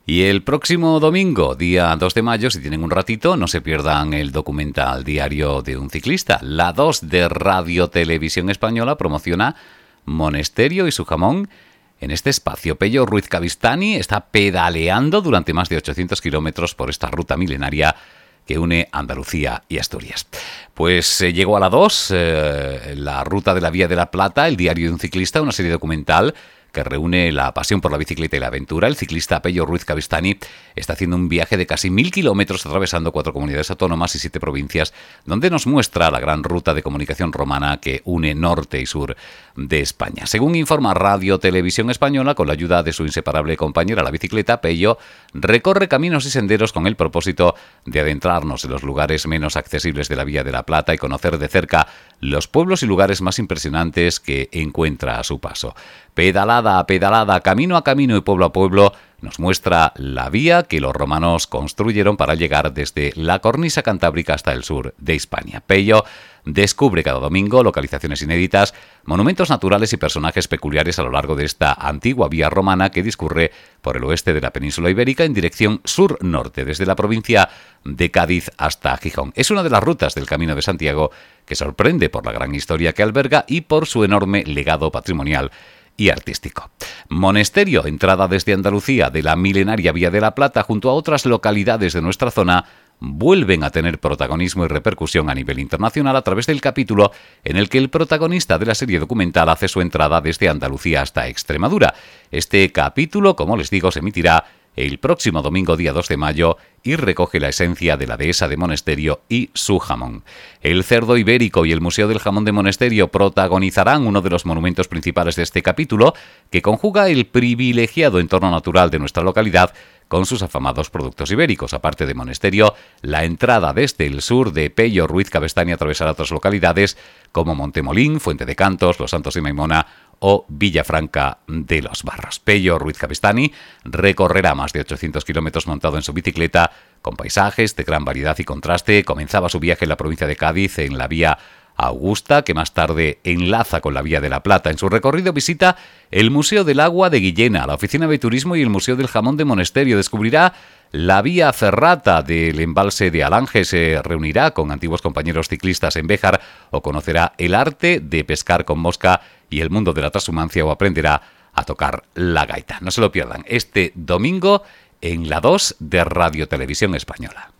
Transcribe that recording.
Y el próximo domingo, día 2 de mayo, si tienen un ratito, no se pierdan el documental Diario de un ciclista. La 2 de Radio Televisión Española promociona Monesterio y su jamón en este espacio. Pello Ruiz Cavistani está pedaleando durante más de 800 kilómetros por esta ruta milenaria que une Andalucía y Asturias. Pues llegó a la 2, la ruta de la Vía de la Plata, el Diario de un ciclista, una serie documental que reúne la pasión por la bicicleta y la aventura. El ciclista Pello Ruiz Cavistani está haciendo un viaje de casi 1000 kilómetros atravesando 4 comunidades autónomas y 7 provincias, donde nos muestra la gran ruta de comunicación romana que une norte y sur de España. Según informa Radio Televisión Española, con la ayuda de su inseparable compañera la bicicleta, Pello recorre caminos y senderos con el propósito de adentrarnos en los lugares menos accesibles de la Vía de la Plata y conocer de cerca los pueblos y lugares más impresionantes que encuentra a su paso. Pedalada a pedalada, camino a camino y pueblo a pueblo, nos muestra la vía que los romanos construyeron para llegar desde la cornisa cantábrica hasta el sur de Hispania. Pello descubre cada domingo localizaciones inéditas, monumentos naturales y personajes peculiares a lo largo de esta antigua vía romana que discurre por el oeste de la península ibérica en dirección sur-norte, desde la provincia de Cádiz hasta Gijón. Es una de las rutas del Camino de Santiago que sorprende por la gran historia que alberga y por su enorme legado patrimonial y artístico. Monesterio, entrada desde Andalucía de la milenaria Vía de la Plata junto a otras localidades de nuestra zona, vuelven a tener protagonismo y repercusión a nivel internacional a través del capítulo en el que el protagonista de la serie documental hace su entrada desde Andalucía hasta Extremadura. Este capítulo, como les digo, se emitirá el próximo domingo, día 2 de mayo, y recoge la esencia de la dehesa de Monesterio y su jamón. El cerdo ibérico y el Museo del Jamón de Monesterio protagonizarán uno de los monumentos principales de este capítulo, que conjuga el privilegiado entorno natural de nuestra localidad con sus afamados productos ibéricos. Aparte de Monesterio, la entrada desde el sur de Pello Ruiz Cavistani atravesará otras localidades como Montemolín, Fuente de Cantos, Los Santos de Maimona o Villafranca de los Barros. Pello Ruiz Cavistani recorrerá más de 800 kilómetros montado en su bicicleta, con paisajes de gran variedad y contraste. Comenzaba su viaje en la provincia de Cádiz, en la vía Augusta, que más tarde enlaza con la Vía de la Plata. En su recorrido visita el Museo del Agua de Guillena, la Oficina de Turismo y el Museo del Jamón de Monesterio. Descubrirá la vía ferrata del embalse de Alange, se reunirá con antiguos compañeros ciclistas en Béjar o conocerá el arte de pescar con mosca y el mundo de la trashumancia o aprenderá a tocar la gaita. No se lo pierdan este domingo en la 2 de Radio Televisión Española.